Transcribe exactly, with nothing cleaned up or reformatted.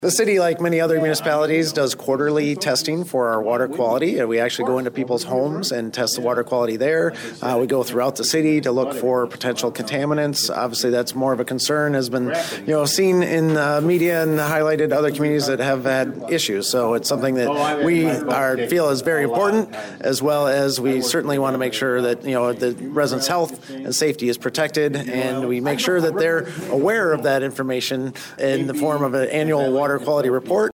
The city, like many other municipalities, does quarterly testing for our water quality. We actually go into people's homes and test the water quality there. Uh, we go throughout the city to look for potential contaminants. Obviously, that's more of a concern, has been you know seen in the media and highlighted other communities that have had issues. So it's something that we are, feel is very important, as well as we certainly want to make sure that you know the residents' health and safety is protected, and we make sure that they're aware of that information in the form of an annual water quality report.